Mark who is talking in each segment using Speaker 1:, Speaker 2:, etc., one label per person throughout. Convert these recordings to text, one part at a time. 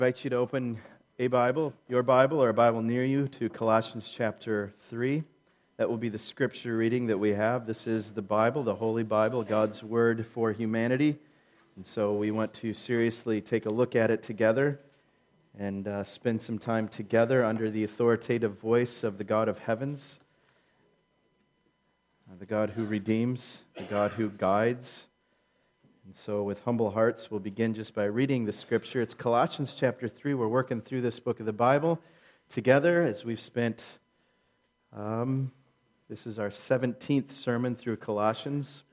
Speaker 1: I invite you to open a Bible, your Bible, or a Bible near you, to Colossians chapter 3. That will be the scripture reading that we have. This is the Bible, the Holy Bible, God's Word for humanity. And so we want to seriously take a look at it together and spend some time together under the authoritative voice of the God of heavens, the God who redeems, the God who guides. And so with humble hearts, we'll begin just by reading the scripture. It's Colossians chapter 3. We're working through this book of the Bible together as we've spent, this is our 17th sermon through Colossians.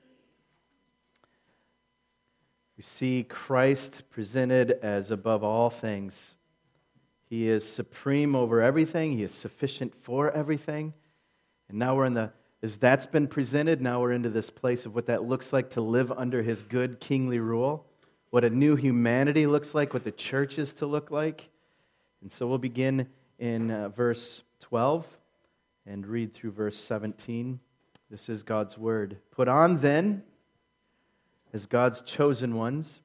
Speaker 1: We see Christ presented as above all things. He is supreme over everything. He is sufficient for everything. And now as that's been presented, now we're into this place of what that looks like to live under His good kingly rule, what a new humanity looks like, what the church is to look like. And so we'll begin in verse 12 and read through verse 17. This is God's word. Put on then, as God's chosen ones,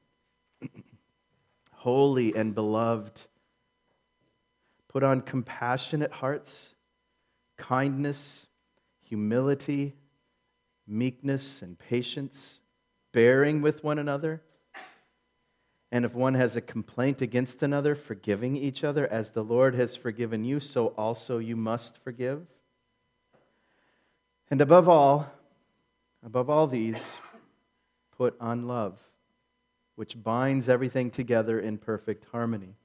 Speaker 1: holy and beloved, put on compassionate hearts, kindness, humility, meekness, and patience, bearing with one another. And if one has a complaint against another, forgiving each other, as the Lord has forgiven you, so also you must forgive. And above all these, put on love, which binds everything together in perfect harmony.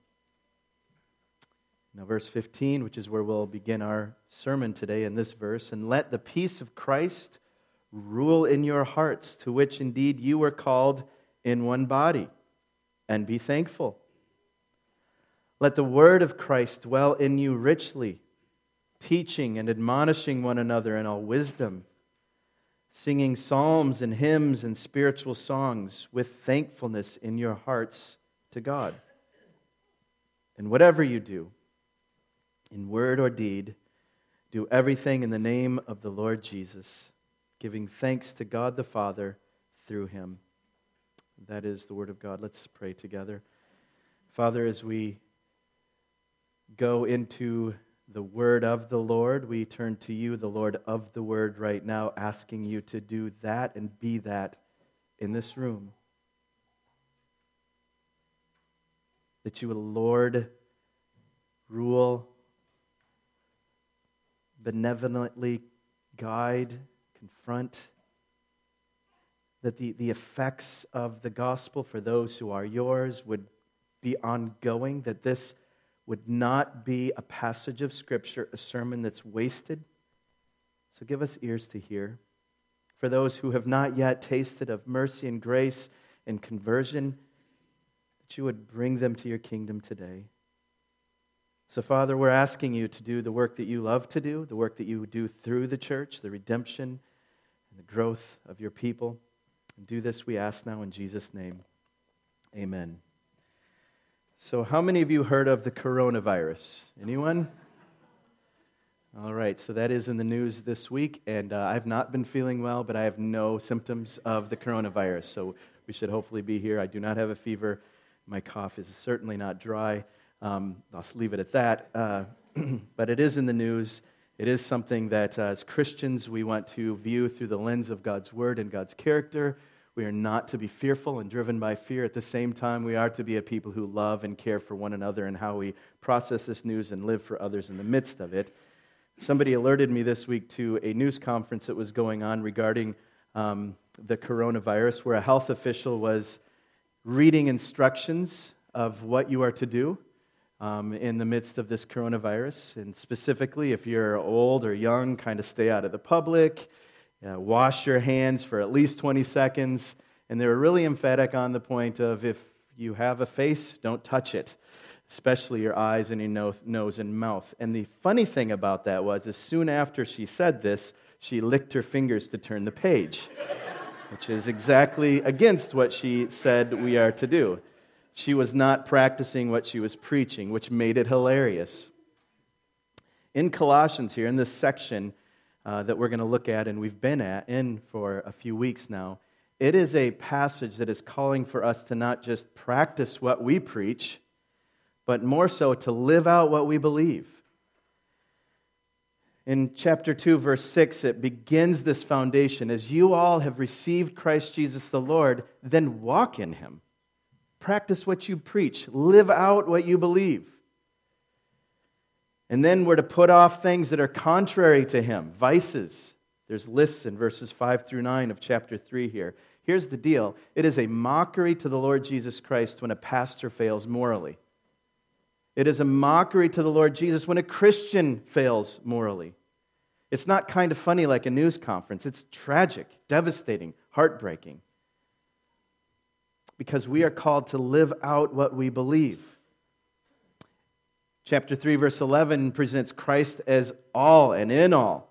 Speaker 1: Now, verse 15, which is where we'll begin our sermon today in this verse. And let the peace of Christ rule in your hearts, to which indeed you were called in one body, and be thankful. Let the word of Christ dwell in you richly, teaching and admonishing one another in all wisdom, singing psalms and hymns and spiritual songs with thankfulness in your hearts to God. And whatever you do, in word or deed, do everything in the name of the Lord Jesus, giving thanks to God the Father through Him. That is the word of God. Let's pray together. Father, as we go into the word of the Lord, we turn to you, the Lord of the word, right now, asking you to do that and be that in this room. That you would, Lord, rule, benevolently guide, confront, that the effects of the gospel for those who are yours would be ongoing, that this would not be a passage of Scripture, a sermon that's wasted. So give us ears to hear. For those who have not yet tasted of mercy and grace and conversion, that you would bring them to your kingdom today. So, Father, we're asking you to do the work that you love to do, the work that you do through the church, the redemption and the growth of your people. And do this, we ask now in Jesus' name. Amen. So, how many of you heard of the coronavirus? Anyone? All right, so that is in the news this week, and I've not been feeling well, but I have no symptoms of the coronavirus, so we should hopefully be here. I do not have a fever. My cough is certainly not dry. I'll leave it at that. But it is in the news. It is something that as Christians we want to view through the lens of God's Word and God's character. We are not to be fearful and driven by fear. At the same time, we are to be a people who love and care for one another and how we process this news and live for others in the midst of it. Somebody alerted me this week to a news conference that was going on regarding the coronavirus, where a health official was reading instructions of what you are to do in the midst of this coronavirus. And specifically, if you're old or young, kind of stay out of the public, wash your hands for at least 20 seconds. And they were really emphatic on the point of if you have a face, don't touch it, especially your eyes and your nose and mouth. And the funny thing about that was, as soon after she said this, she licked her fingers to turn the page, which is exactly against what she said we are to do. She was not practicing what she was preaching, which made it hilarious. In Colossians here, in this section that we're going to look at, and we've been in for a few weeks now, it is a passage that is calling for us to not just practice what we preach, but more so to live out what we believe. In chapter 2, verse 6, it begins this foundation. As you all have received Christ Jesus the Lord, then walk in him. Practice what you preach. Live out what you believe. And then we're to put off things that are contrary to him, vices. There's lists in verses 5 through 9 of chapter 3 here. Here's the deal. It is a mockery to the Lord Jesus Christ when a pastor fails morally. It is a mockery to the Lord Jesus when a Christian fails morally. It's not kind of funny like a news conference. It's tragic, devastating, heartbreaking. Because we are called to live out what we believe. Chapter 3, verse 11 presents Christ as all and in all.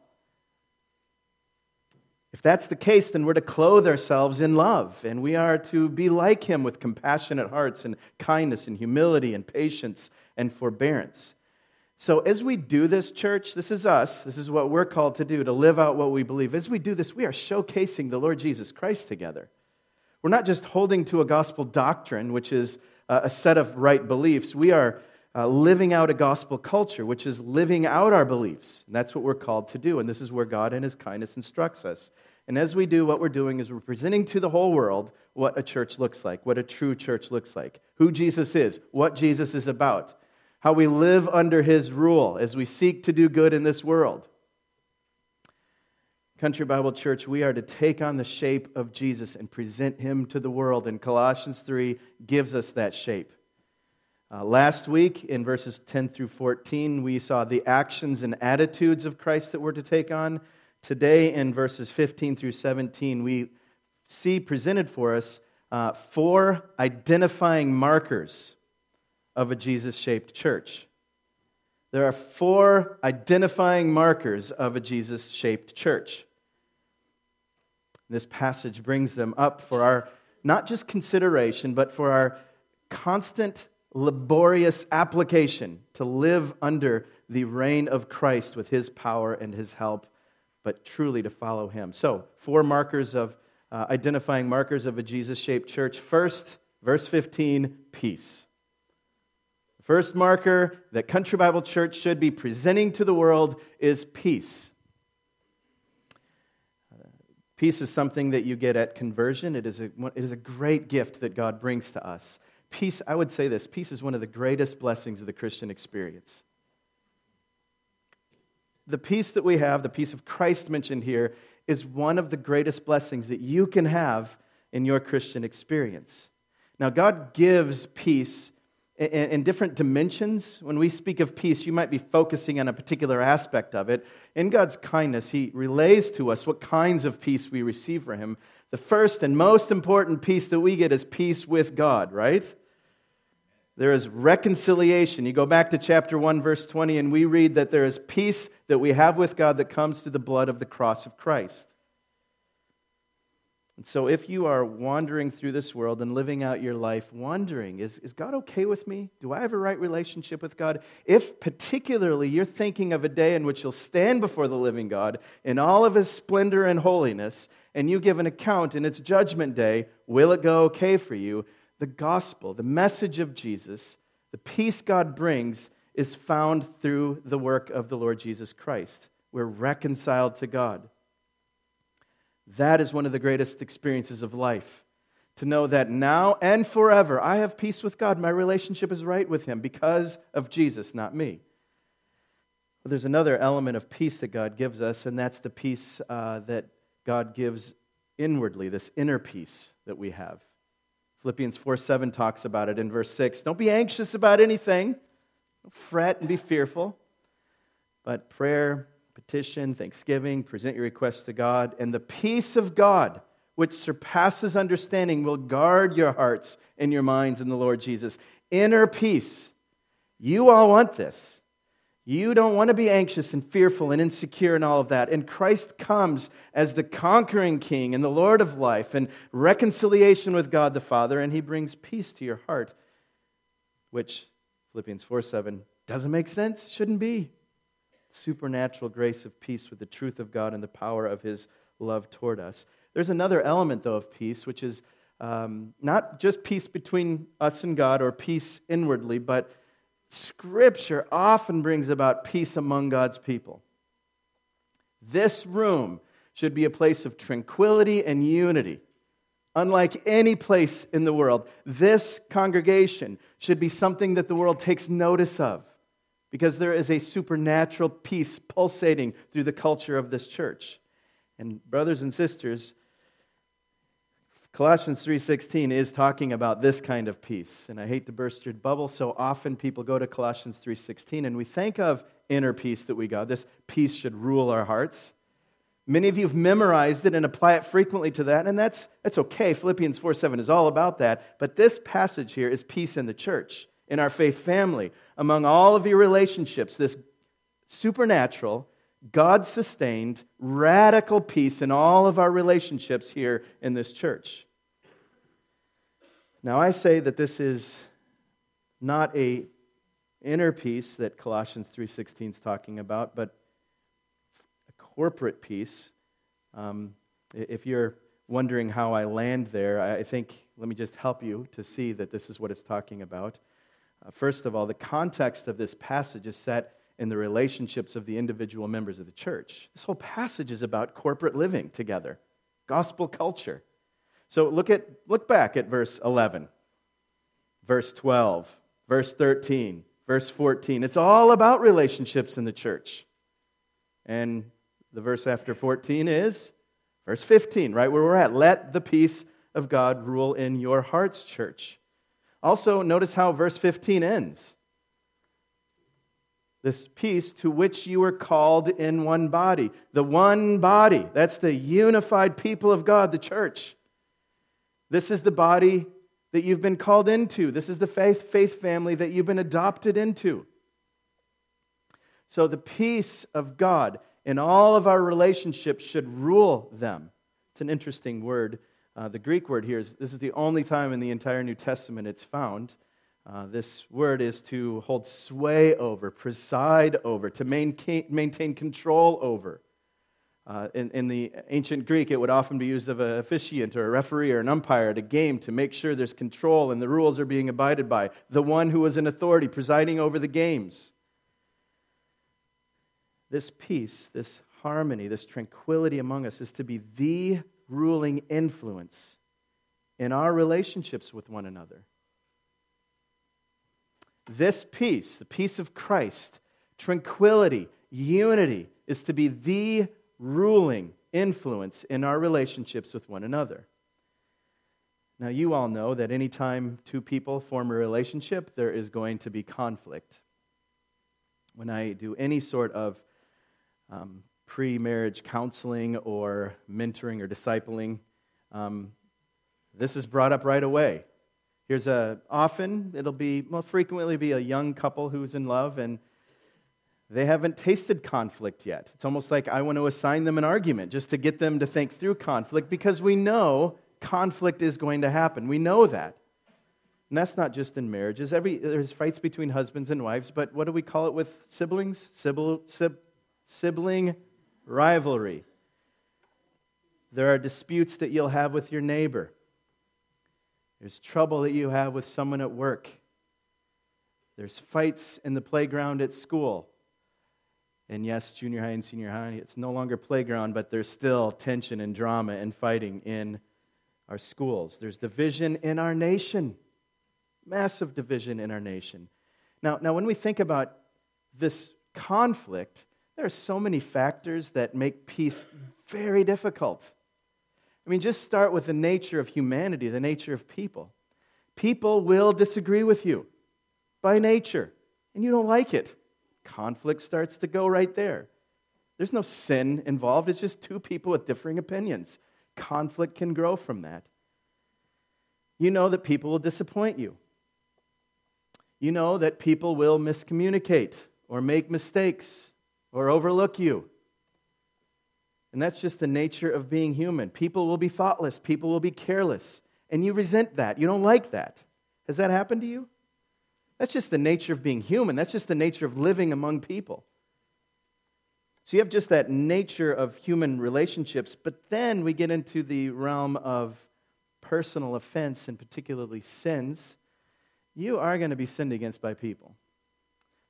Speaker 1: If that's the case, then we're to clothe ourselves in love, and we are to be like him with compassionate hearts and kindness and humility and patience and forbearance. So as we do this, church, this is us. This is what we're called to do, to live out what we believe. As we do this, we are showcasing the Lord Jesus Christ together. We're not just holding to a gospel doctrine, which is a set of right beliefs. We are living out a gospel culture, which is living out our beliefs. And that's what we're called to do. And this is where God in his kindness instructs us. And as we do, what we're doing is we're presenting to the whole world what a church looks like, what a true church looks like, who Jesus is, what Jesus is about, how we live under his rule as we seek to do good in this world. Country Bible Church, we are to take on the shape of Jesus and present him to the world. And Colossians 3 gives us that shape. Last week, in verses 10 through 14, we saw the actions and attitudes of Christ that we're to take on. Today, in verses 15 through 17, we see presented for us 4 identifying markers of a Jesus-shaped church. There are 4 identifying markers of a Jesus-shaped church. This passage brings them up for our, not just consideration, but for our constant, laborious application to live under the reign of Christ with his power and his help, but truly to follow him. So, 4 markers of, identifying markers of a Jesus-shaped church. First, verse 15, peace. The first marker that Country Bible Church should be presenting to the world is peace. Peace is something that you get at conversion. It is a great gift that God brings to us. Peace, I would say this, peace is one of the greatest blessings of the Christian experience. The peace that we have, the peace of Christ mentioned here, is one of the greatest blessings that you can have in your Christian experience. Now, God gives peace in different dimensions. When we speak of peace, you might be focusing on a particular aspect of it. In God's kindness, he relays to us what kinds of peace we receive from him. The first and most important peace that we get is peace with God, right? There is reconciliation. You go back to chapter 1, verse 20, and we read that there is peace that we have with God that comes through the blood of the cross of Christ. And so if you are wandering through this world and living out your life wondering, is God okay with me? Do I have a right relationship with God? If particularly you're thinking of a day in which you'll stand before the living God in all of his splendor and holiness, and you give an account in its judgment day, will it go okay for you? The gospel, the message of Jesus, the peace God brings is found through the work of the Lord Jesus Christ. We're reconciled to God. That is one of the greatest experiences of life. To know that now and forever I have peace with God. My relationship is right with him because of Jesus, not me. But there's another element of peace that God gives us, and that's the peace that God gives inwardly, this inner peace that we have. Philippians 4:7 talks about it in verse 6. Don't be anxious about anything. Don't fret and be fearful. But prayer, petition, thanksgiving, present your requests to God, and the peace of God, which surpasses understanding, will guard your hearts and your minds in the Lord Jesus. Inner peace. You all want this. You don't want to be anxious and fearful and insecure and all of that. And Christ comes as the conquering King and the Lord of life and reconciliation with God the Father, and he brings peace to your heart, which Philippians 4:7 doesn't make sense, shouldn't be. Supernatural grace of peace with the truth of God and the power of his love toward us. There's another element, though, of peace, which is not just peace between us and God or peace inwardly, but Scripture often brings about peace among God's people. This room should be a place of tranquility and unity. Unlike any place in the world, this congregation should be something that the world takes notice of, because there is a supernatural peace pulsating through the culture of this church. And brothers and sisters, Colossians 3:16 is talking about this kind of peace. And I hate to burst your bubble, so often people go to Colossians 3:16 and we think of inner peace that we got. This peace should rule our hearts. Many of you have memorized it and apply it frequently to that, and that's okay. Philippians 4:7 is all about that. But this passage here is peace in the church, in our faith family, among all of your relationships, this supernatural, God-sustained, radical peace in all of our relationships here in this church. Now, I say that this is not a inner peace that Colossians 3:16 is talking about, but a corporate peace. If you're wondering how I land there, I think, let me just help you to see that this is what it's talking about. First of all, the context of this passage is set in the relationships of the individual members of the church. This whole passage is about corporate living together, gospel culture. So look back at verse 11, verse 12, verse 13, verse 14. It's all about relationships in the church. And the verse after 14 is verse 15, right where we're at. Let the peace of God rule in your hearts, church. Also, notice how verse 15 ends. This peace to which you were called in one body. The one body. That's the unified people of God, the church. This is the body that you've been called into. This is the faith family that you've been adopted into. So the peace of God in all of our relationships should rule them. It's an interesting word. The Greek word here this is the only time in the entire New Testament it's found. This word is to hold sway over, preside over, to maintain control over. In the ancient Greek, it would often be used of an officiant or a referee or an umpire at a game to make sure there's control and the rules are being abided by. The one who was in authority presiding over the games. This peace, this harmony, this tranquility among us is to be the ruling influence in our relationships with one another. This peace, the peace of Christ, tranquility, unity, is to be the ruling influence in our relationships with one another. Now, you all know that anytime two people form a relationship, there is going to be conflict. When I do any sort of pre-marriage counseling or mentoring or discipling, this is brought up right away. Frequently be a young couple who's in love and they haven't tasted conflict yet. It's almost like I want to assign them an argument just to get them to think through conflict because we know conflict is going to happen. We know that. And that's not just in marriages. There's fights between husbands and wives, but what do we call it with siblings? Sibling rivalry. There are disputes that you'll have with your neighbor. There's trouble that you have with someone at work. There's fights in the playground at school. And yes, junior high and senior high, it's no longer playground, but there's still tension and drama and fighting in our schools. There's division in our nation. Massive division in our nation. Now, when we think about this conflict, there are so many factors that make peace very difficult. I mean, just start with the nature of humanity, the nature of people. People will disagree with you by nature, and you don't like it. Conflict starts to go right there. There's no sin involved. It's just two people with differing opinions. Conflict can grow from that. You know that people will disappoint you. You know that people will miscommunicate or make mistakes or overlook you. And that's just the nature of being human. People will be thoughtless. People will be careless. And you resent that. You don't like that. Has that happened to you? That's just the nature of being human. That's just the nature of living among people. So you have just that nature of human relationships, but then we get into the realm of personal offense and particularly sins. You are going to be sinned against by people.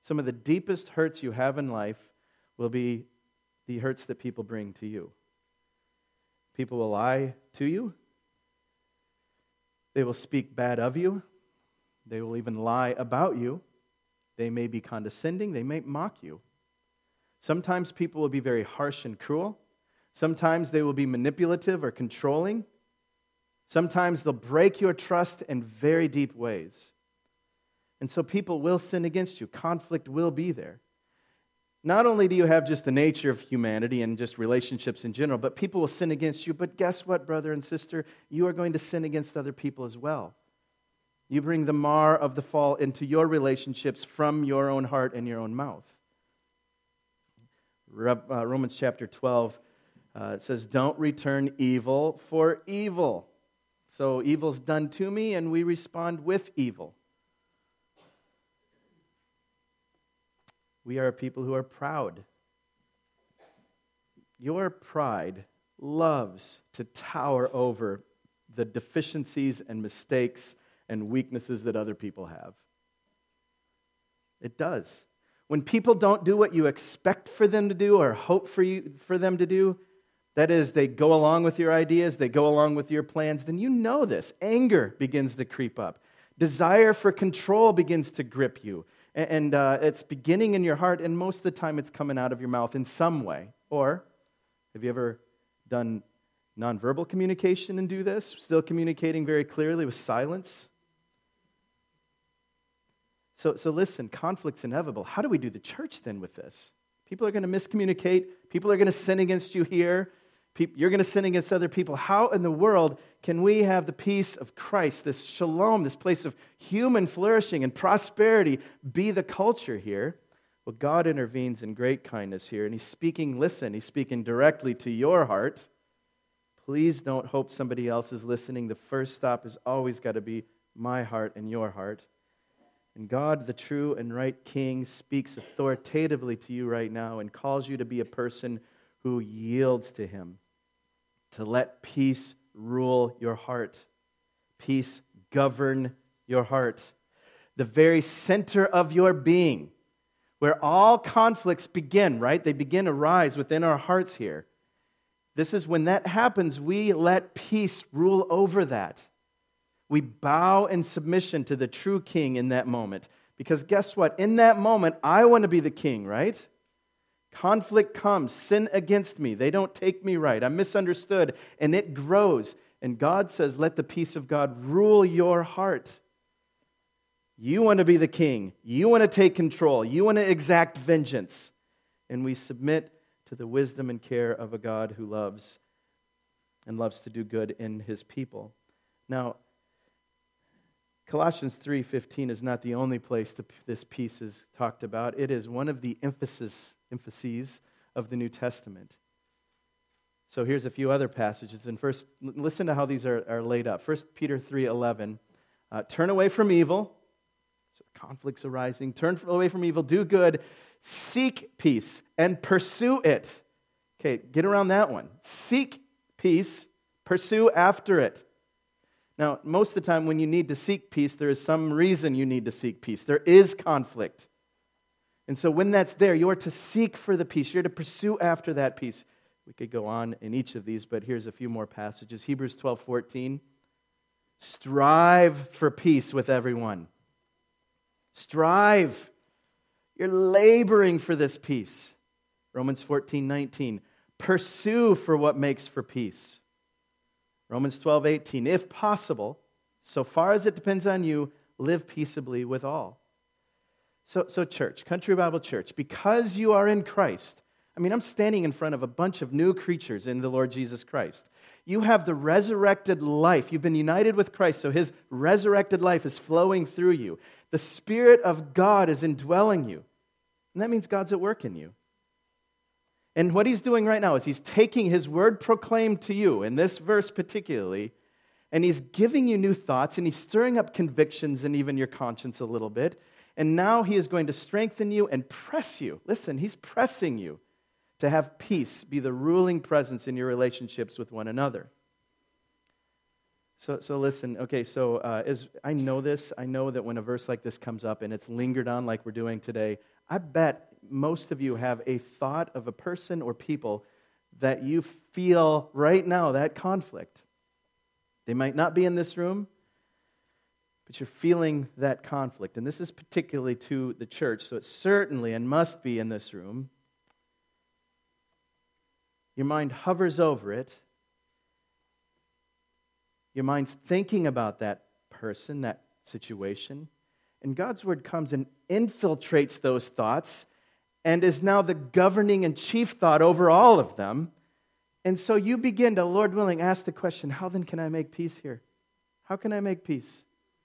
Speaker 1: Some of the deepest hurts you have in life will be the hurts that people bring to you. People will lie to you. They will speak bad of you. They will even lie about you. They may be condescending. They may mock you. Sometimes people will be very harsh and cruel. Sometimes they will be manipulative or controlling. Sometimes they'll break your trust in very deep ways. And so people will sin against you. Conflict will be there. Not only do you have just the nature of humanity and just relationships in general, but people will sin against you. But guess what, brother and sister? You are going to sin against other people as well. You bring the mar of the fall into your relationships from your own heart and your own mouth. Romans chapter 12, it says, don't return evil for evil. So evil's done to me and we respond with evil. We are a people who are proud. Your pride loves to tower over the deficiencies and mistakes and weaknesses that other people have. It does. When people don't do what you expect for them to do or hope for them to do, that is, they go along with your ideas, they go along with your plans, then you know this. Anger begins to creep up. Desire for control begins to grip you. And it's beginning in your heart, and most of the time it's coming out of your mouth in some way. Or, have you ever done nonverbal communication and do this? Still communicating very clearly with silence? So listen, conflict's inevitable. How do we do the church then with this? People are going to miscommunicate. People are going to sin against you here. You're going to sin against other people. How in the world can we have the peace of Christ, this shalom, this place of human flourishing and prosperity, be the culture here? Well, God intervenes in great kindness here, and He's speaking directly to your heart. Please don't hope somebody else is listening. The first stop has always got to be my heart and your heart. And God, the true and right King, speaks authoritatively to you right now and calls you to be a person who yields to Him, to let peace rule your heart, peace govern your heart, the very center of your being, where all conflicts begin, right? They begin to rise within our hearts here. This is when that happens, we let peace rule over that. We bow in submission to the true King in that moment. Because guess what? In that moment, I want to be the king, right? Conflict comes, sin against me. They don't take me right. I'm misunderstood, and it grows. And God says, let the peace of God rule your heart. You want to be the king. You want to take control. You want to exact vengeance. And we submit to the wisdom and care of a God who loves and loves to do good in His people. Now, Colossians 3:15 is not the only place this peace is talked about. It is one of the emphases of the New Testament. So here's a few other passages. And first, listen to how these are laid up. 1 Peter 3:11, turn away from evil. So conflicts arising. Turn away from evil. Do good. Seek peace and pursue it. Okay, get around that one. Seek peace. Pursue after it. Now, most of the time when you need to seek peace, there is some reason you need to seek peace. There is conflict. And so when that's there, you are to seek for the peace. You're to pursue after that peace. We could go on in each of these, but here's a few more passages. Hebrews 12:14. Strive for peace with everyone. Strive. You're laboring for this peace. Romans 14:19. Pursue for what makes for peace. Romans 12:18, if possible, so far as it depends on you, live peaceably with all. So church, Country Bible Church, because you are in Christ, I'm standing in front of a bunch of new creatures in the Lord Jesus Christ. You have the resurrected life. You've been united with Christ, so His resurrected life is flowing through you. The Spirit of God is indwelling you. And that means God's at work in you. And what He's doing right now is He's taking His word proclaimed to you, in this verse particularly, and He's giving you new thoughts, and He's stirring up convictions and even your conscience a little bit. And now He is going to strengthen you and press you. Listen, He's pressing you to have peace be the ruling presence in your relationships with one another. So listen, okay, as I know this, I know that when a verse like this comes up and it's lingered on like we're doing today, I bet most of you have a thought of a person or people that you feel right now, that conflict. They might not be in this room, but you're feeling that conflict. And this is particularly to the church, so it certainly and must be in this room. Your mind hovers over it. Your mind's thinking about that person, that situation. And God's word comes and infiltrates those thoughts and is now the governing and chief thought over all of them. And so you begin to, Lord willing, ask the question, how then can I make peace here? How can I make peace?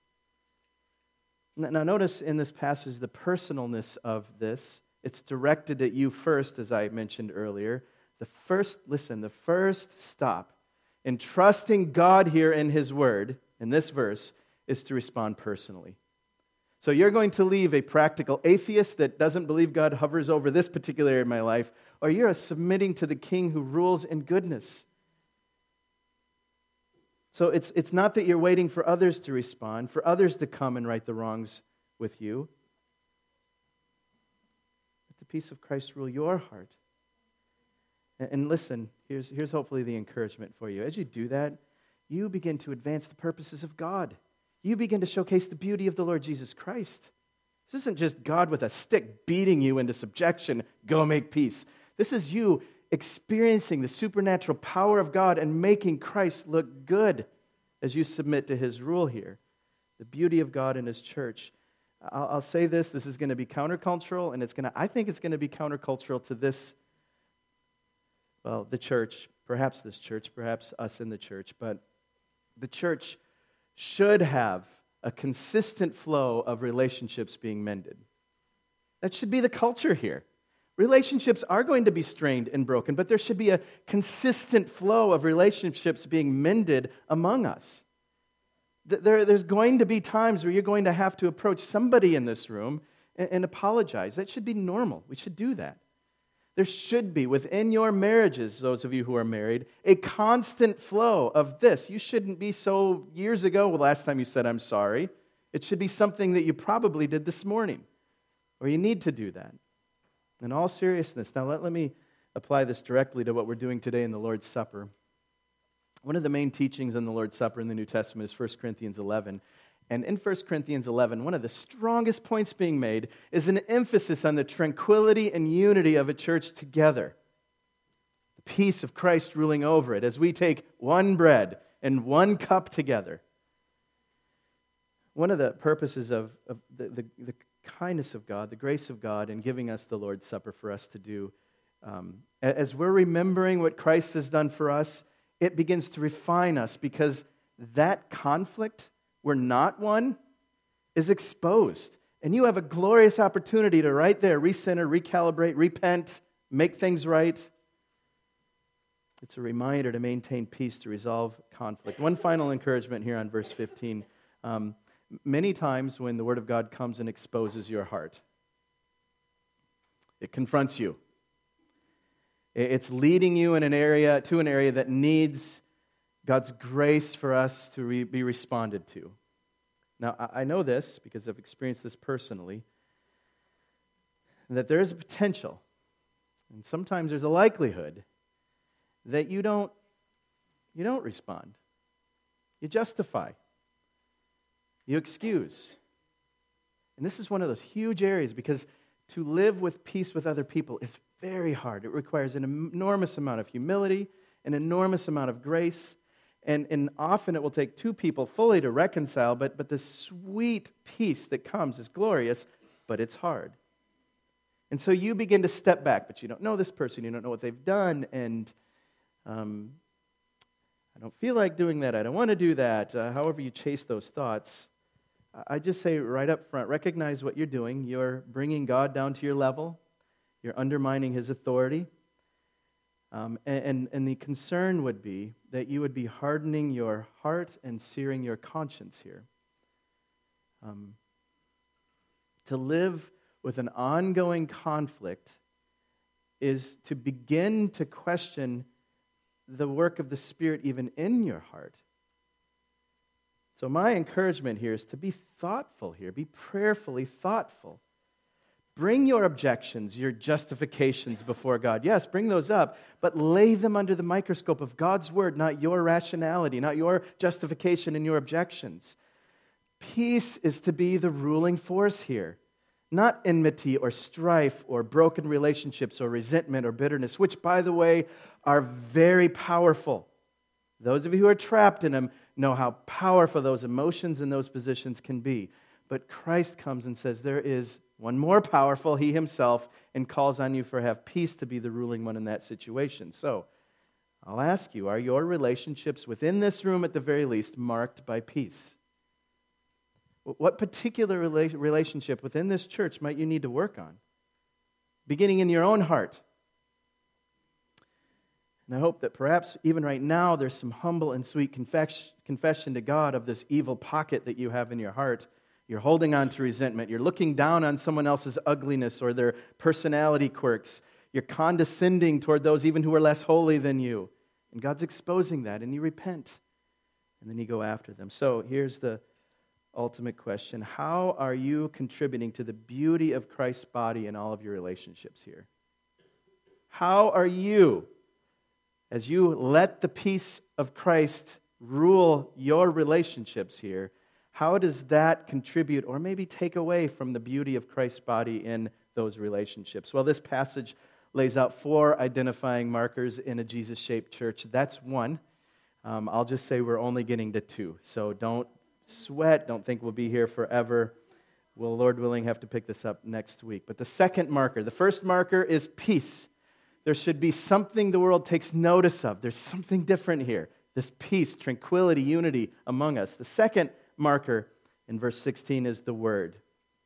Speaker 1: Now notice in this passage the personalness of this. It's directed at you first, as I mentioned earlier. The first stop in trusting God here in His Word, in this verse, is to respond personally. So you're going to leave a practical atheist that doesn't believe God hovers over this particular area of my life, or you're submitting to the King who rules in goodness. So it's not that you're waiting for others to respond, for others to come and right the wrongs with you. Let the peace of Christ rule your heart. And listen, here's hopefully the encouragement for you. As you do that, you begin to advance the purposes of God. You begin to showcase the beauty of the Lord Jesus Christ. This isn't just God with a stick beating you into subjection, go make peace. This is you experiencing the supernatural power of God and making Christ look good as you submit to His rule here. The beauty of God in His church. I'll say this is going to be countercultural, and I think it's going to be countercultural to this, the church, perhaps this church, perhaps us in the church, but the church should have a consistent flow of relationships being mended. That should be the culture here. Relationships are going to be strained and broken, but there should be a consistent flow of relationships being mended among us. There's going to be times where you're going to have to approach somebody in this room and apologize. That should be normal. We should do that. There should be, within your marriages, those of you who are married, a constant flow of this. You shouldn't be so years ago, last time you said, I'm sorry. It should be something that you probably did this morning, or you need to do that. In all seriousness, now let me apply this directly to what we're doing today in the Lord's Supper. One of the main teachings on the Lord's Supper in the New Testament is 1 Corinthians 11. And in 1 Corinthians 11, one of the strongest points being made is an emphasis on the tranquility and unity of a church together. The peace of Christ ruling over it as we take one bread and one cup together. One of the purposes of the kindness of God, the grace of God in giving us the Lord's Supper for us to do, as we're remembering what Christ has done for us, it begins to refine us because that conflict, we're not one, is exposed. And you have a glorious opportunity to right there recenter, recalibrate, repent, make things right. It's a reminder to maintain peace, to resolve conflict. One final encouragement here on verse 15. Many times when the Word of God comes and exposes your heart, it confronts you. It's leading you in an area that needs God's grace for us to be responded to. Now, I know this because I've experienced this personally, that there is a potential, and sometimes there's a likelihood, that you don't respond. You justify. You excuse. And this is one of those huge areas because to live with peace with other people is very hard. It requires an enormous amount of humility, an enormous amount of grace, and often it will take two people fully to reconcile, but the sweet peace that comes is glorious, but it's hard. And so you begin to step back, but you don't know this person, you don't know what they've done, and I don't feel like doing that, I don't want to do that. However you chase those thoughts, I just say right up front, recognize what you're doing. You're bringing God down to your level. You're undermining His authority. And the concern would be that you would be hardening your heart and searing your conscience here. To live with an ongoing conflict is to begin to question the work of the Spirit even in your heart. So my encouragement here is to be thoughtful here, be prayerfully thoughtful. Bring your objections, your justifications before God. Yes, bring those up, but lay them under the microscope of God's word, not your rationality, not your justification and your objections. Peace is to be the ruling force here, not enmity or strife or broken relationships or resentment or bitterness, which, by the way, are very powerful. Those of you who are trapped in them know how powerful those emotions and those positions can be. But Christ comes and says there is one more powerful, He Himself, and calls on you for have peace to be the ruling one in that situation. So, I'll ask you, are your relationships within this room at the very least marked by peace? What particular relationship within this church might you need to work on? Beginning in your own heart. And I hope that perhaps even right now there's some humble and sweet confession to God of this evil pocket that you have in your heart. You're holding on to resentment. You're looking down on someone else's ugliness or their personality quirks. You're condescending toward those even who are less holy than you. And God's exposing that, and you repent. And then you go after them. So here's the ultimate question. How are you contributing to the beauty of Christ's body in all of your relationships here? How are you, as you let the peace of Christ rule your relationships here, how does that contribute or maybe take away from the beauty of Christ's body in those relationships? Well, this passage lays out 4 identifying markers in a Jesus-shaped church. That's one. I'll just say we're only getting to 2. So don't sweat. Don't think we'll be here forever. We'll, Lord willing, have to pick this up next week. But the second marker, the first marker is peace. There should be something the world takes notice of. There's something different here. This peace, tranquility, unity among us. The second marker in verse 16 is the Word.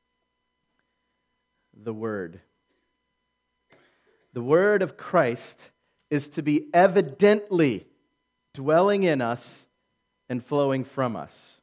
Speaker 1: The Word. The Word of Christ is to be evidently dwelling in us and flowing from us.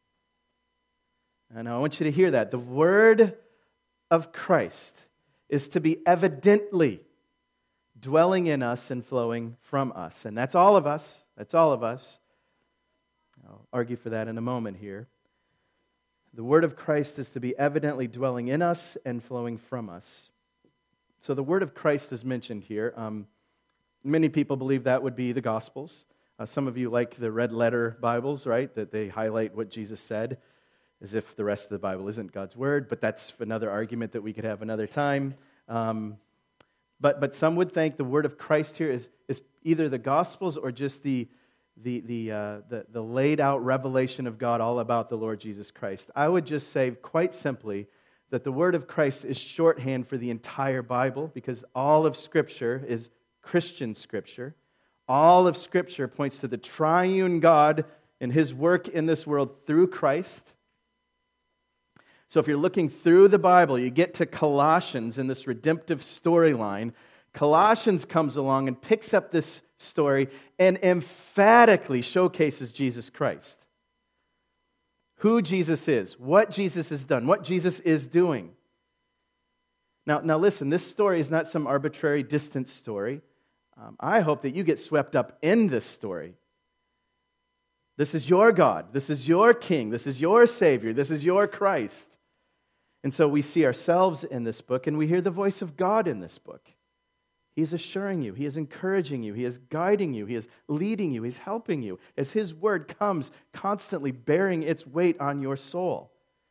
Speaker 1: And I want you to hear that. The Word of Christ is to be evidently dwelling in us and flowing from us. And that's all of us. That's all of us. I'll argue for that in a moment here. The Word of Christ is to be evidently dwelling in us and flowing from us. So the Word of Christ is mentioned here. Many people believe that would be the Gospels. Some of you like the red letter Bibles, right? That they highlight what Jesus said, as if the rest of the Bible isn't God's Word. But that's another argument that we could have another time. But some would think the Word of Christ here is either the Gospels or just the laid out revelation of God all about the Lord Jesus Christ. I would just say quite simply that the Word of Christ is shorthand for the entire Bible, because all of Scripture is Christian Scripture. All of Scripture points to the triune God and His work in this world through Christ. So if you're looking through the Bible, you get to Colossians in this redemptive storyline. Colossians comes along and picks up this story and emphatically showcases Jesus Christ. Who Jesus is, what Jesus has done, what Jesus is doing. Now listen, this story is not some arbitrary, distant story. I hope that you get swept up in this story. This is your God. This is your King. This is your Savior. This is your Christ. And so we see ourselves in this book, and we hear the voice of God in this book. He is assuring you. He is encouraging you. He is guiding you. He is leading you. He's helping you as His Word comes, constantly bearing its weight on your soul.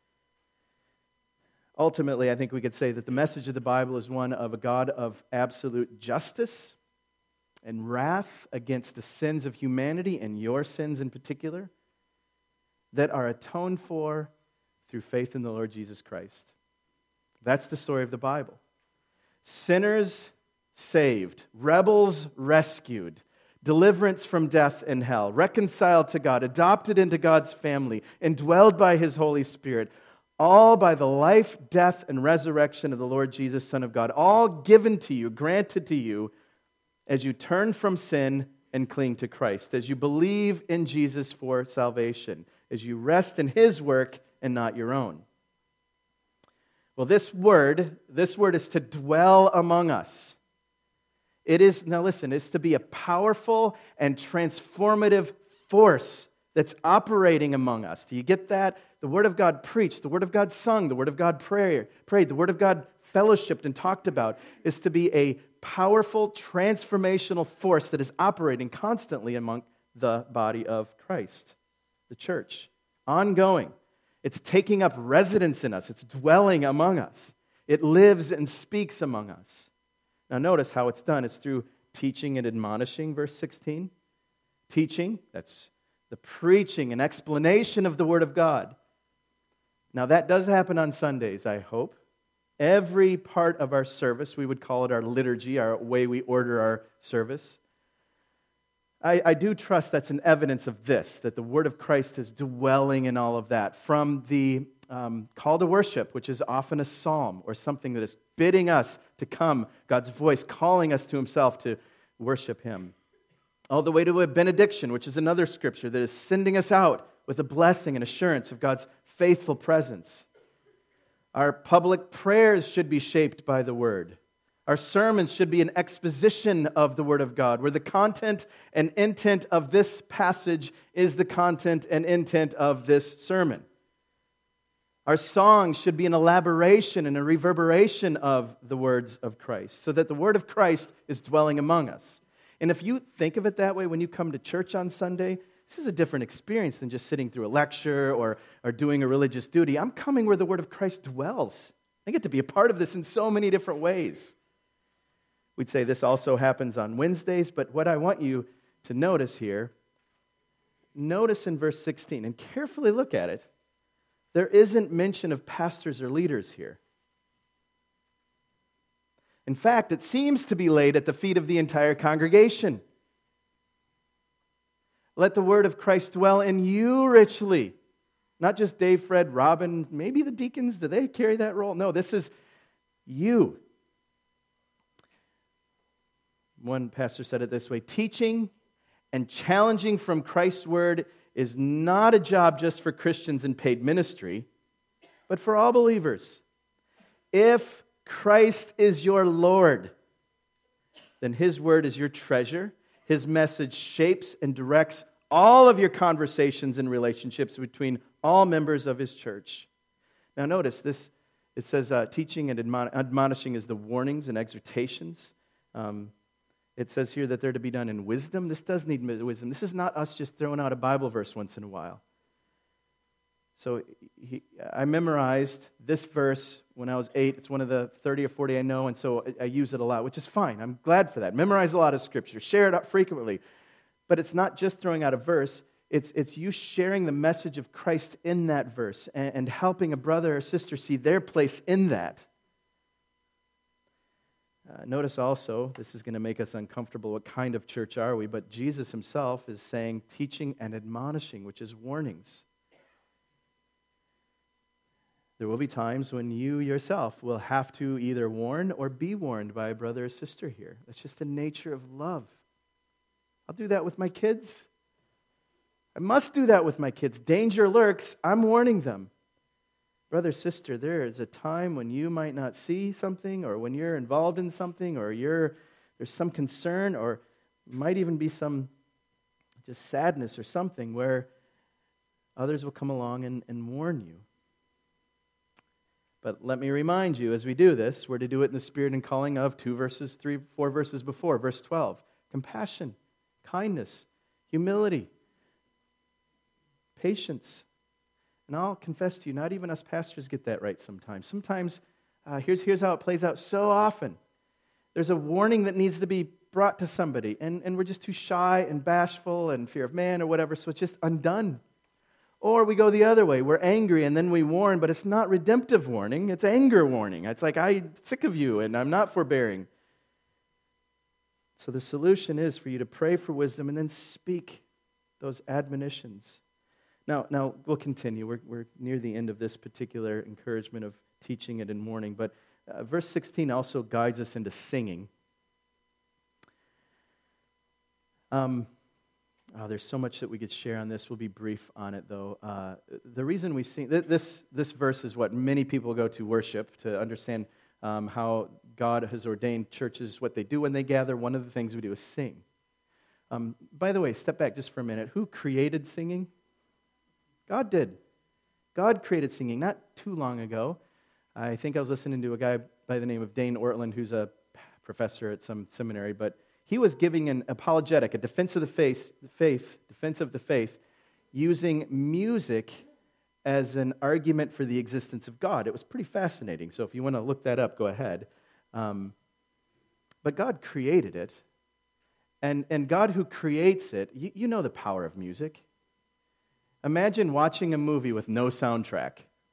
Speaker 1: Ultimately, I think we could say that the message of the Bible is one of a God of absolute justice and wrath against the sins of humanity, and your sins in particular, that are atoned for through faith in the Lord Jesus Christ. That's the story of the Bible. Sinners saved, rebels rescued, deliverance from death and hell, reconciled to God, adopted into God's family, indwelled by His Holy Spirit, all by the life, death, and resurrection of the Lord Jesus, Son of God, all given to you, granted to you, as you turn from sin and cling to Christ, as you believe in Jesus for salvation, as you rest in His work and not your own. Well, this word is to dwell among us. It is, now listen, it's to be a powerful and transformative force that's operating among us. Do you get that? The Word of God preached, the Word of God sung, the Word of God prayed, the Word of God fellowshipped and talked about is to be a powerful, transformational force that is operating constantly among the body of Christ, the church. Ongoing. It's taking up residence in us. It's dwelling among us. It lives and speaks among us. Now notice how it's done. It's through teaching and admonishing, verse 16. Teaching, that's the preaching and explanation of the Word of God. Now that does happen on Sundays, I hope. Every part of our service, we would call it our liturgy, our way we order our service. I do trust that's an evidence of this, that the Word of Christ is dwelling in all of that. From the call to worship, which is often a psalm or something that is bidding us to come, God's voice calling us to Himself to worship Him. All the way to a benediction, which is another scripture that is sending us out with a blessing and assurance of God's faithful presence. Our public prayers should be shaped by the Word. Our sermons should be an exposition of the Word of God, where the content and intent of this passage is the content and intent of this sermon. Our songs should be an elaboration and a reverberation of the words of Christ, so that the Word of Christ is dwelling among us. And if you think of it that way when you come to church on Sunday, this is a different experience than just sitting through a lecture or doing a religious duty. I'm coming where the Word of Christ dwells. I get to be a part of this in so many different ways. We'd say this also happens on Wednesdays, but what I want you to notice here, notice in verse 16, and carefully look at it, there isn't mention of pastors or leaders here. In fact, it seems to be laid at the feet of the entire congregation. Let the word of Christ dwell in you richly. Not just Dave, Fred, Robin, maybe the deacons, do they carry that role? No, this is you. One pastor said it this way: teaching and challenging from Christ's word is not a job just for Christians in paid ministry, but for all believers. If Christ is your Lord, then His word is your treasure. His message shapes and directs all of your conversations and relationships between all members of His church. Now notice this, it says teaching and admonishing is the warnings and exhortations. It says here that they're to be done in wisdom. This does need wisdom. This is not us just throwing out a Bible verse once in a while. So I memorized this verse when I was 8. It's one of the 30 or 40 I know, and so I use it a lot, which is fine. I'm glad for that. Memorize a lot of Scripture. Share it out frequently. But it's not just throwing out a verse. It's you sharing the message of Christ in that verse and helping a brother or sister see their place in that. Notice also, this is going to make us uncomfortable. What kind of church are we? But Jesus Himself is saying teaching and admonishing, which is warnings. There will be times when you yourself will have to either warn or be warned by a brother or sister here. That's just the nature of love. I'll do that with my kids. I must do that with my kids. Danger lurks. I'm warning them. Brother, sister, there is a time when you might not see something, or when you're involved in something, or there's some concern, or might even be some just sadness or something where others will come along and warn you. But let me remind you, as we do this, we're to do it in the spirit and calling of 4 verses before, verse 12. Compassion, kindness, humility, patience. And I'll confess to you, not even us pastors get that right sometimes. Sometimes, here's how it plays out so often. There's a warning that needs to be brought to somebody, and we're just too shy and bashful and fear of man or whatever, so it's just undone. Or we go the other way. We're angry, and then we warn, but it's not redemptive warning. It's anger warning. It's like, I'm sick of you, and I'm not forbearing. So the solution is for you to pray for wisdom and then speak those admonitions. Now we'll continue. We're near the end of this particular encouragement of teaching it in warning, but verse 16 also guides us into singing. There's so much that we could share on this. We'll be brief on it, though. The reason we sing, this verse is what many people go to worship, to understand how God has ordained churches, what they do when they gather. One of the things we do is sing. By the way, step back just for a minute. Who created singing? God did. God created singing not too long ago. I think I was listening to a guy by the name of Dane Ortland, who's a professor at some seminary, but he was giving an apologetic, a defense of the faith, using music as an argument for the existence of God. It was pretty fascinating. So if you want to look that up, go ahead. But God created it. And God who creates it, you know the power of music. Imagine watching a movie with no soundtrack.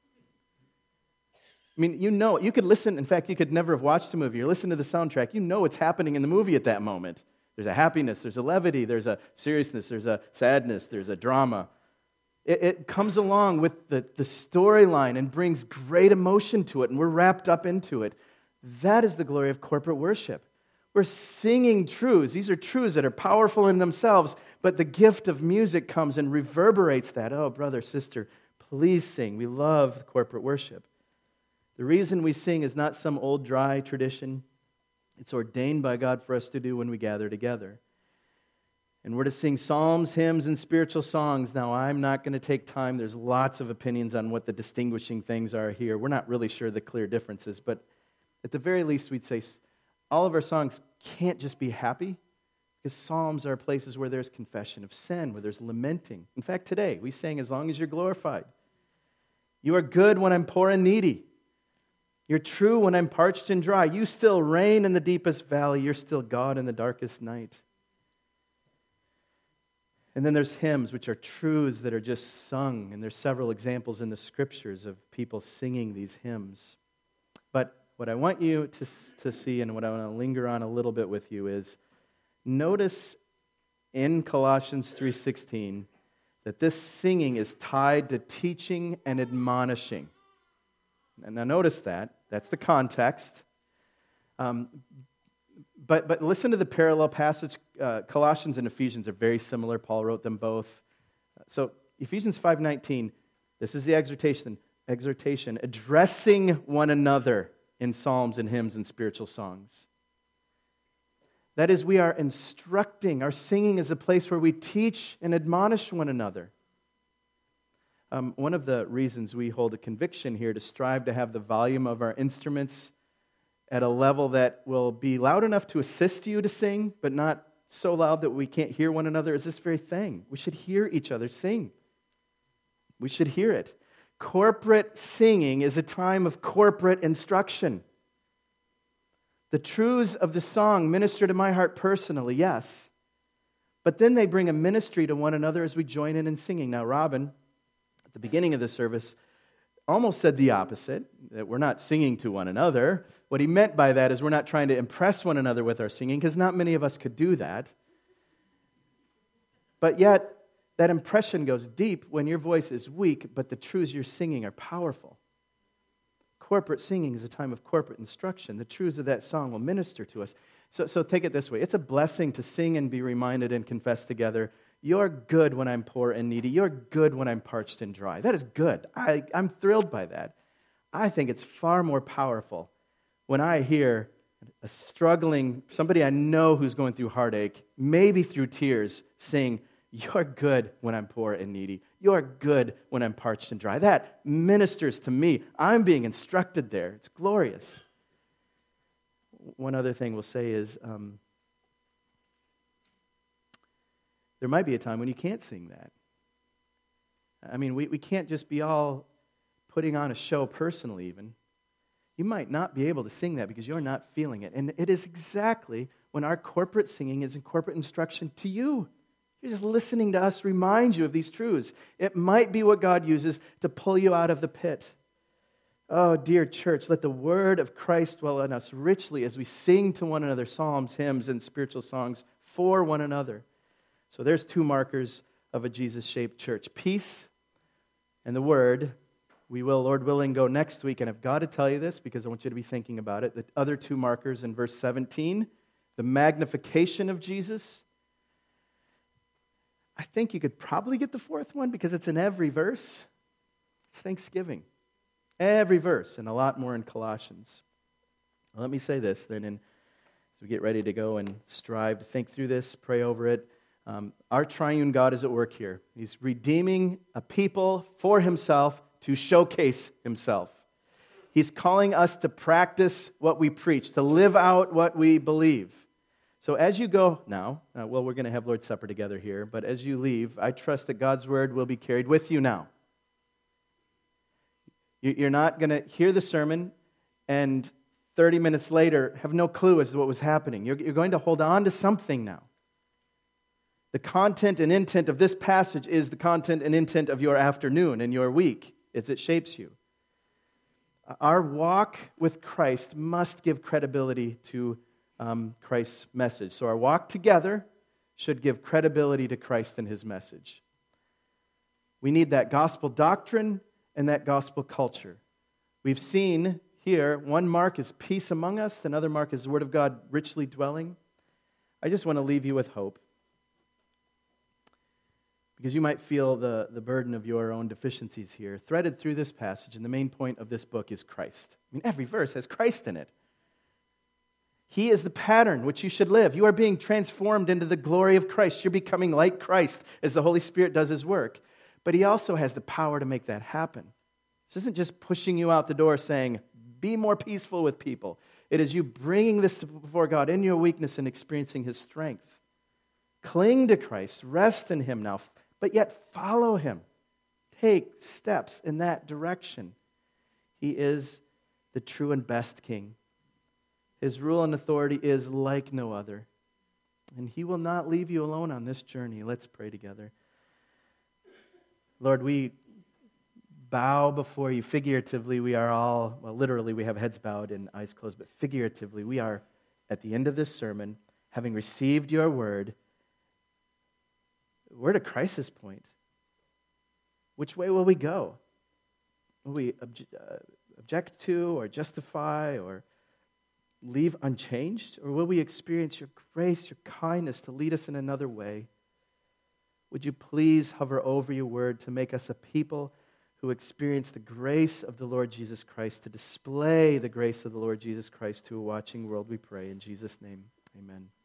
Speaker 1: I mean, you could listen. In fact, you could never have watched a movie or listen to the soundtrack. You know what's happening in the movie at that moment. There's a happiness, there's a levity, there's a seriousness, there's a sadness, there's a drama. It comes along with the storyline and brings great emotion to it, and we're wrapped up into it. That is the glory of corporate worship. We're singing truths. These are truths that are powerful in themselves, but the gift of music comes and reverberates that. Oh, brother, sister, please sing. We love corporate worship. The reason we sing is not some old, dry tradition. It's ordained by God for us to do when we gather together. And we're to sing psalms, hymns, and spiritual songs. Now, I'm not going to take time. There's lots of opinions on what the distinguishing things are here. We're not really sure the clear differences, but at the very least, we'd say all of our songs can't just be happy, because psalms are places where there's confession of sin, where there's lamenting. In fact, today, we sang, "As long as you're glorified." You are good when I'm poor and needy. You're true when I'm parched and dry. You still reign in the deepest valley. You're still God in the darkest night. And then there's hymns, which are truths that are just sung. And there's several examples in the Scriptures of people singing these hymns. But what I want you to see, and what I want to linger on a little bit with you, is notice in Colossians 3:16 that this singing is tied to teaching and admonishing. And now notice that. That's the context. But listen to the parallel passage. Colossians and Ephesians are very similar. Paul wrote them both. So Ephesians 5:19, this is the exhortation, addressing one another in psalms and hymns and spiritual songs. That is, we are instructing. Our singing is a place where we teach and admonish one another. One of the reasons we hold a conviction here to strive to have the volume of our instruments at a level that will be loud enough to assist you to sing, but not so loud that we can't hear one another, is this very thing. We should hear each other sing. We should hear it. Corporate singing is a time of corporate instruction. The truths of the song minister to my heart personally, yes. But then they bring a ministry to one another as we join in singing. Now, Robin, at the beginning of the service, almost said the opposite, that we're not singing to one another. What he meant by that is we're not trying to impress one another with our singing, because not many of us could do that. But yet, that impression goes deep when your voice is weak, but the truths you're singing are powerful. Corporate singing is a time of corporate instruction. The truths of that song will minister to us. So take it this way. It's a blessing to sing and be reminded and confess together, you're good when I'm poor and needy. You're good when I'm parched and dry. That is good. I'm thrilled by that. I think it's far more powerful when I hear a struggling, somebody I know who's going through heartache, maybe through tears, sing, you're good when I'm poor and needy. You're good when I'm parched and dry. That ministers to me. I'm being instructed there. It's glorious. One other thing we'll say is, there might be a time when you can't sing that. I mean, we can't just be all putting on a show personally even. You might not be able to sing that because you're not feeling it. And it is exactly when our corporate singing is in corporate instruction to you. You're just listening to us remind you of these truths. It might be what God uses to pull you out of the pit. Oh, dear church, let the word of Christ dwell in us richly as we sing to one another psalms, hymns, and spiritual songs for one another. So there's two markers of a Jesus-shaped church. Peace and the word. We will, Lord willing, go next week, and I've got to tell you this because I want you to be thinking about it. The other two markers in verse 17, the magnification of Jesus. I think you could probably get the fourth one because it's in every verse. It's Thanksgiving. Every verse, and a lot more in Colossians. Well, let me say this then, as we get ready to go and strive to think through this, pray over it. Our triune God is at work here. He's redeeming a people for himself to showcase himself. He's calling us to practice what we preach, to live out what we believe. So as you go now, we're going to have Lord's Supper together here, but as you leave, I trust that God's word will be carried with you now. You're not going to hear the sermon and 30 minutes later have no clue as to what was happening. You're going to hold on to something now. The content and intent of this passage is the content and intent of your afternoon and your week as it shapes you. Our walk with Christ must give credibility to Christ's message. So our walk together should give credibility to Christ and his message. We need that gospel doctrine and that gospel culture. We've seen here, one mark is peace among us, another mark is the Word of God richly dwelling. I just want to leave you with hope. Because you might feel the burden of your own deficiencies here. Threaded through this passage, and the main point of this book is Christ. I mean, every verse has Christ in it. He is the pattern which you should live. You are being transformed into the glory of Christ. You're becoming like Christ as the Holy Spirit does his work. But he also has the power to make that happen. This isn't just pushing you out the door saying, be more peaceful with people. It is you bringing this before God in your weakness and experiencing his strength. Cling to Christ. Rest in him now. But yet follow him. Take steps in that direction. He is the true and best king. His rule and authority is like no other. And he will not leave you alone on this journey. Let's pray together. Lord, we bow before you. Figuratively, we are all, well, literally we have heads bowed and eyes closed, but figuratively, we are at the end of this sermon, having received your word. We're at a crisis point. Which way will we go? Will we object to or justify or leave unchanged? Or will we experience your grace, your kindness to lead us in another way? Would you please hover over your word to make us a people who experience the grace of the Lord Jesus Christ, to display the grace of the Lord Jesus Christ to a watching world, we pray. In Jesus' name, amen.